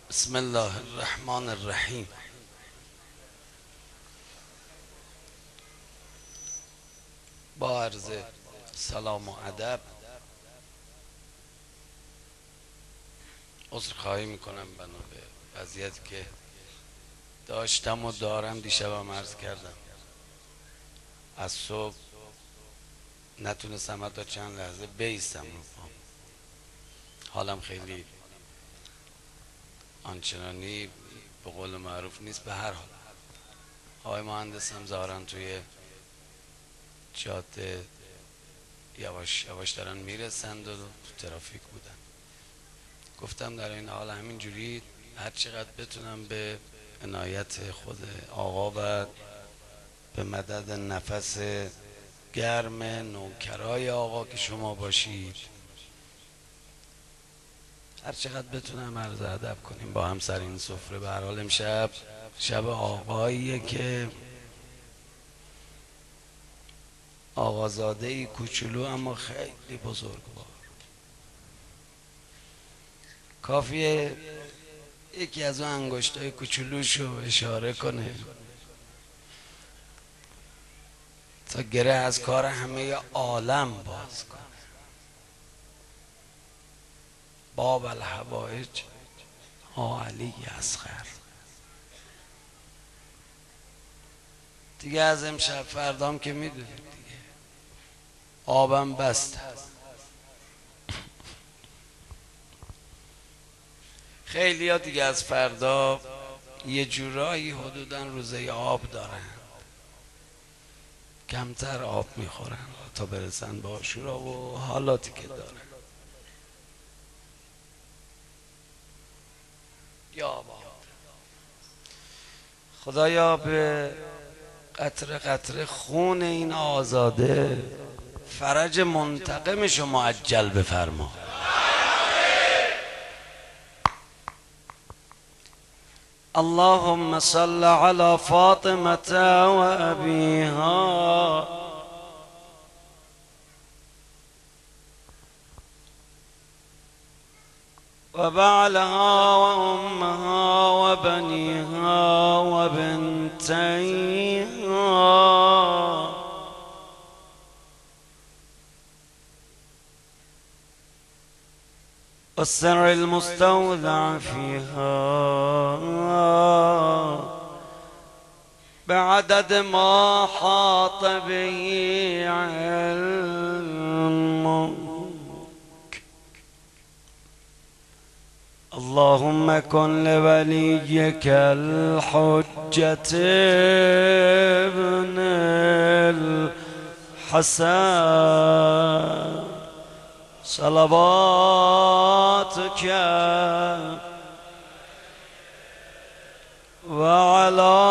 بسم الله الرحمن الرحیم. با عرض سلام و ادب عذرخواهی میکنم بنا به وضعیتی که داشتم و دارم. دیشبم عرض کردم از صبح نتونستم حتی چند لحظه بیستم رو پام. حالم خیلی آنچنانی به قول معروف نیست. به هر حال آقای مهندسم ظاهرا توی جاده یواش یواش دارن میرسند و تو ترافیک بودن. گفتم در این حال همینجوری هر چقدر بتونم به عنایت خود آقا و به مدد نفس گرم نوکرای آقا که شما باشید، هر چقدر بتونم عرض ادب کنیم با هم سر این سفره. به هر حال امشب شب آقاییه که آقازاده ای کوچولو اما خیلی بزرگوار. کافیه یکی از اون انگشتای کوچولوشو اشاره کنه تا گره از کار همه عالم باز کنه. باب الحوائج ها علی اصغر. دیگه از امشب فردام که میدونید دیگه آبم بسته. خیلی ها دیگه از فردا یه جورایی حدودا روزه آب دارن، کمتر آب میخورن تا برسن به عاشورا و حالاتی که دارن. یا باد خدایا به قطره قطره خون این آزاده فرج منتقمش رو معجل بفرما. اللهم صل على فاطمة وأبيها وبعلها وأمها وبنيها وبنتيها والسر المستودع فيها بعدد ما حاط به علمك. اللهم كن لوليك الحجة ابن الحسن صلواتك وعلى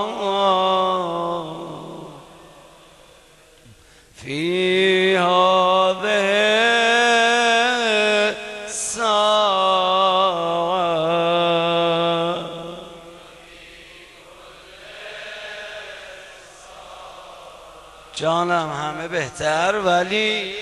في هذه الساعة جانم همه بهتر ولی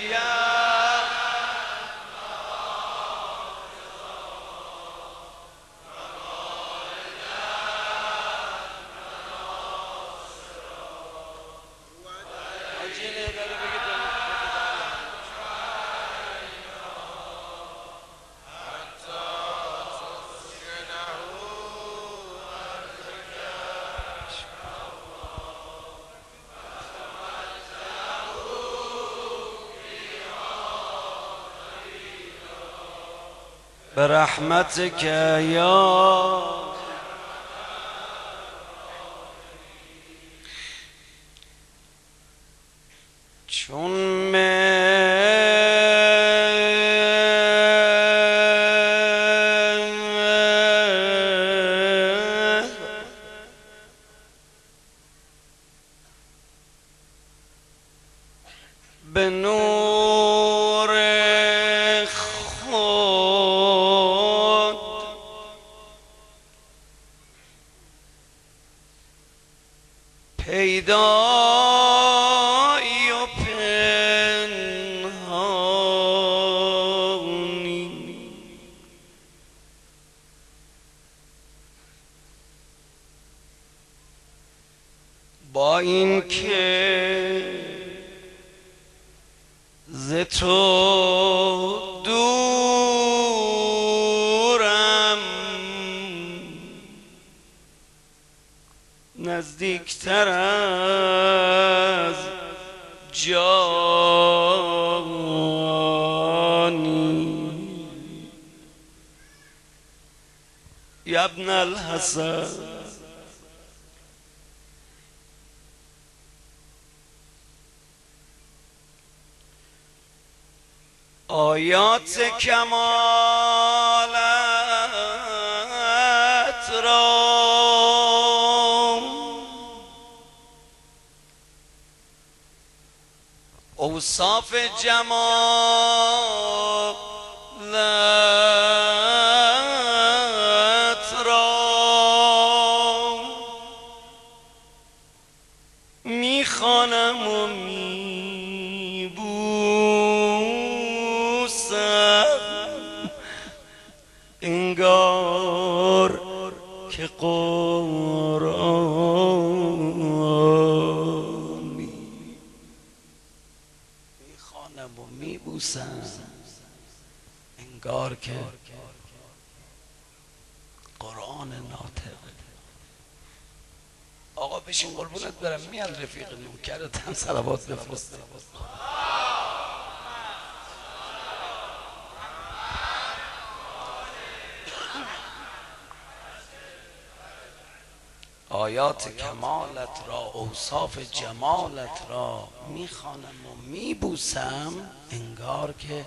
برحمتك يا چون به نور خود پیدایی و پنهانی با این که ز تو دورم نزدیکتر از جانی یا ابن الحسن آیات کمالت را اوصاف جمالت را میخوانم و میبوسم انگار که قرآنی میخوانم و میبوسم انگار که قرآن ناطق. آقا بشین قربونت برم، میاد رفیق نوکرت هم صلوات بفرسته. آیات کمالت را اوصاف جمالت را میخوانم و میبوسم انگار که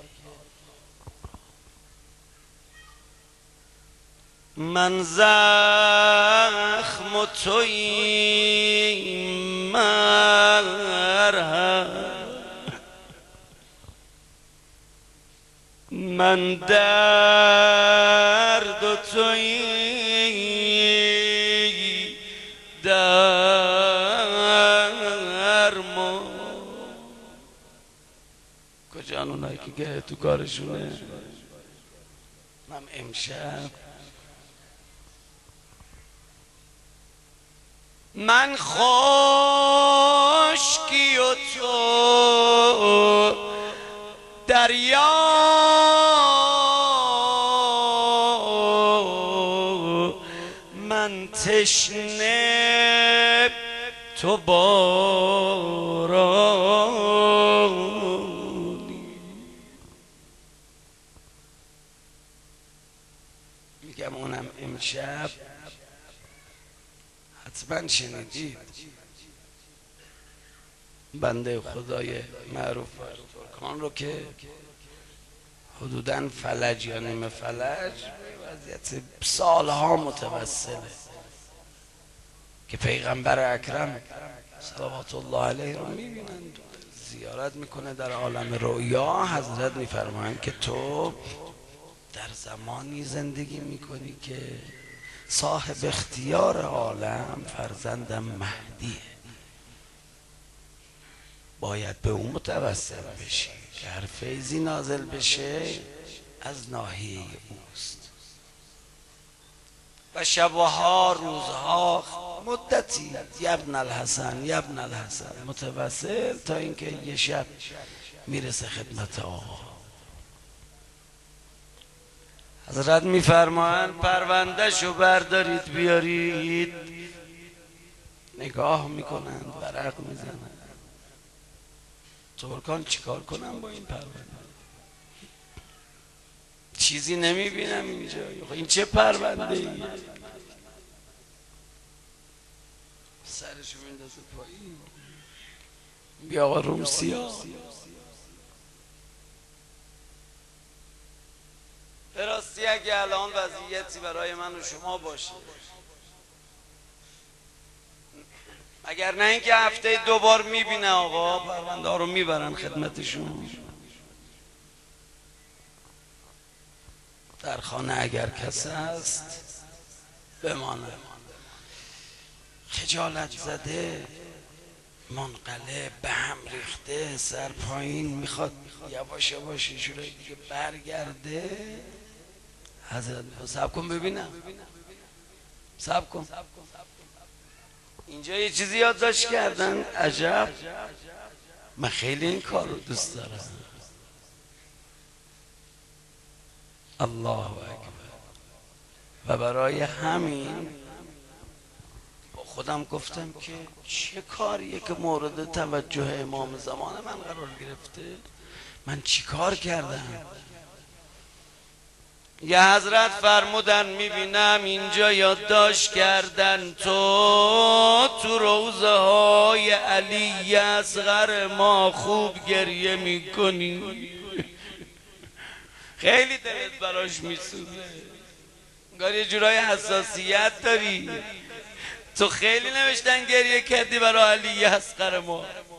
من زخم و تویی مرهم، من درد و تویی درمان. کجان اونایی که گه تو کارشونه؟ من امشب من خشکی و تو دریا، من تشنه تو بارانی. میگم اونم امشب حتما شنیدید بنده خدای معروف ترکان رو که حدوداً فلج یا نیمه فلج وضعیت سالها متوسله که پیغمبر اکرم صلوات الله علیه رو میبینند، زیارت میکنه در عالم رؤیا. حضرت میفرمایند که تو در زمانی زندگی میکنی که صاحب اختیار عالم فرزندم مهدیه، باید به اون متوسل بشی که هر فیضی نازل بشه از ناحیه اوست. و شبها روزها مدتی ابن الحسن ابن الحسن متوسل تا اینکه یه شب میرسه خدمت آقا. حضرت میفرمایند پروندهشو بردارید بیارید. نگاه میکنند ورق میزنند. ترکان چیکار کنم با این پرونده؟ چیزی نمیبینم اینجا. این چه پرونده ایه؟ سرشو میندازه پایین. بیا آقا روسیا به راستی اگه الان وضعیتی برای من و شما باشه، اگر نه اینکه هفته 2 بار میبینه آقا پرونده ها رو میبرن خدمتشون، در خانه اگر کسی هست بمانه، خجالت زده، منقلب، به هم ریخته، سر پایین، میخواد یواش یواش جورایی دیگه برگرده. حضرت صبر کن ببینم، صبر کن. اینجا یه چیزی یادداشت کردن عجب، من خیلی این کار رو دوست دارم. الله اکبر. و برای همین با خودم گفتم که چه کاریه که مورد توجه امام زمان من قرار گرفته؟ من چی کار کردم؟ یه حضرت فرمودن میبینم اینجا یادداشت کردن تو روزه های علی اصغر ما خوب گریه میکنی، خیلی دلت براش میسوزه، انگار یه جورای حساسیت داری. تو خیلی نوشتن گریه کردی برای علی اصغر ما.